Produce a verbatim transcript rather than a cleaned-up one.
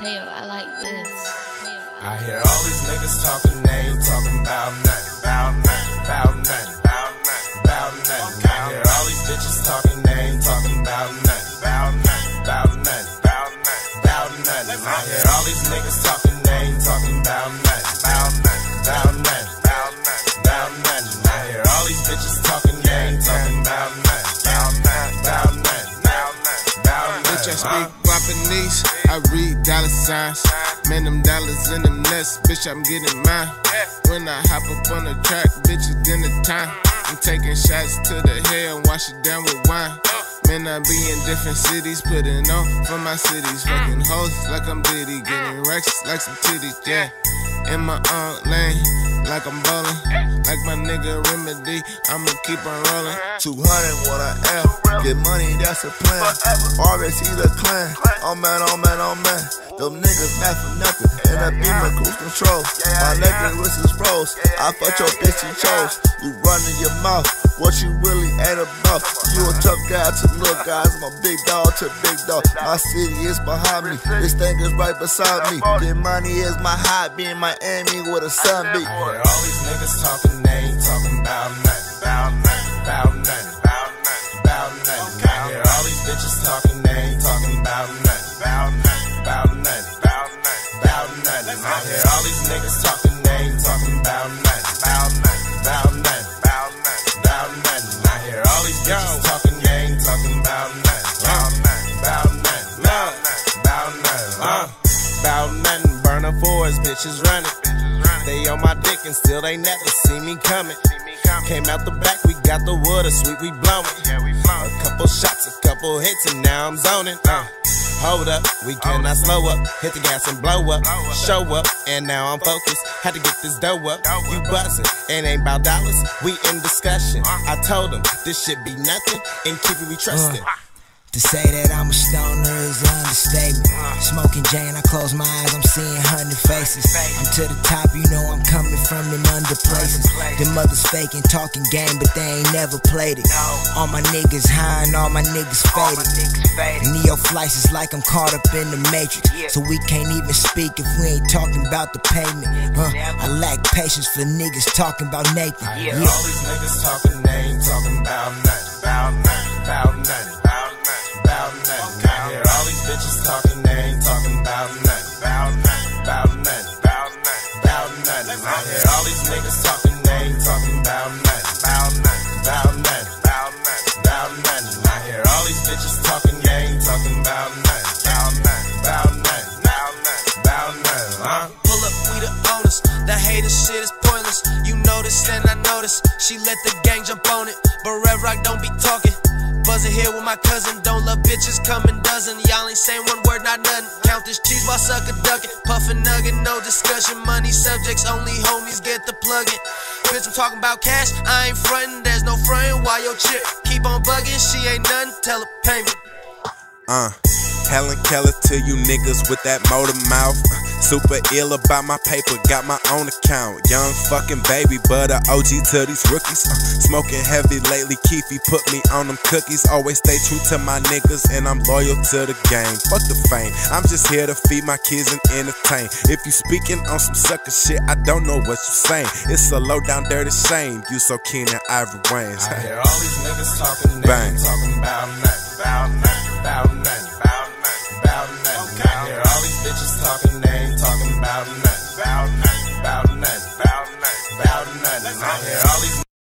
Tayo, I like this. I hear all these niggas talking, they ain't talking about nothing, about nothing, about nothing, about nothing, about nothing. I hear all these bitches talking, they ain't talking about nothing, about nothing, about nothing, about nothing, about nothing. I hear all these niggas talking, they ain't talking about nothing, about nothing, about nothing, about nothing, about nothing. I hear all these bitches talking, they ain't talking about nothing, about nothing, about nothing, about nothing, about nothing. Bitch, I speak Guapanese, I read dollar signs. Man, them dollars in them nuts, bitch, I'm getting mine. When I hop up on the track, bitch, it's dinner time. I'm taking shots to the head and wash it down with wine. Man, I be in different cities, putting on for my cities. Fucking hoes like I'm Diddy, getting racks like some titties, yeah. In my own lane, like I'm ballin'. Like my nigga Remedy, I'ma keep on rollin'. two hundred what I am, get money, that's a plan. R S E the clan, oh man, oh man, oh man. Them niggas mad for nothing, and I be my cruise control. My leg wrist is froze, I fuck your bitch you chose. You running your mouth, what you really ain't about. You a tough guy to little guys, I'm a big dog to big dog. My city is behind me, this thing is right beside me. Get money is my hobby, in Miami with a sun beat. I hear all these niggas talking, they ain't talking about nothing, about nothing, about nothing, about nothing, about nothing. I hear all these bitches talking, they ain't talking about nothing, about nothing, about nothing, about nothing, about nothing. I hear all these niggas talking, they ain't talking about nothing, about nothing, about nothing, about nothing, about nothing. I hear all these bitches talking, they ain't talking about nothing, about nothing, about nothing, about nothing, about nothing, about nothing. Burner fours, bitches running. They on my dick and still they never see me coming. Came out the back, we got the water sweet, we blowing. A couple shots, a couple hits, and now I'm zoning. Uh, hold up, we cannot slow up. Hit the gas and blow up. Show up, and now I'm focused. Had to get this dough up. You buzzing, it ain't about dollars. We in discussion. I told them this shit be nothing, and keep it we trusting. To say that I'm a stoner is an understatement. Smoking Jane, I close my eyes, I'm seeing hundred faces. I'm to the top, you know I'm coming from them under places. Them mothers faking, talking game, but they ain't never played it. All my niggas high and all my niggas faded. Neo flights is like I'm caught up in the matrix. So we can't even speak if we ain't talking about the payment. Huh? I lack patience for niggas talking about Nathan. I hear all these niggas talking, they ain't talking about nothing, about nothing, about nothing. About nothing. I hear all these bitches talking, they ain't talking about nothing, about nothing, about nothing, about nothing, about nothing. I hear all these niggas talking, they ain't talking about nothing, about nothing, about nothing, about nothing, about nothing. I hear all these bitches talking, they ain't talking about nothing, about nothing, about nothing, about nothing, about nothing. Huh? Pull up, we the owners. That hater shit is pointless. You notice and I notice. She let the gang jump on it, but Rev Rock don't be talking. Buzzing here with my cousin, don't love bitches, come in dozen. Y'all ain't saying one word, not nothing. Count this cheese while sucker ducking. Puffin' nugget, no discussion. Money subjects, only homies get the plug-in. Bitch, I'm talking about cash, I ain't frontin'. There's no frontin', why your chick keep on bugging? She ain't nothing, tell her pay me. Uh, Helen Keller to you niggas with that motor mouth. Super ill about my paper, got my own account. Young fucking baby, but a O G to these rookies. Uh, smoking heavy lately, Keefy put me on them cookies. Always stay true to my niggas, and I'm loyal to the game. Fuck the fame, I'm just here to feed my kids and entertain. If you speaking on some sucker shit, I don't know what you saying. It's a low down dirty shame, you so keen in Ivory Wayans. I hear all these niggas talking, they ain't talking about nothing, about nothing, about nothing, about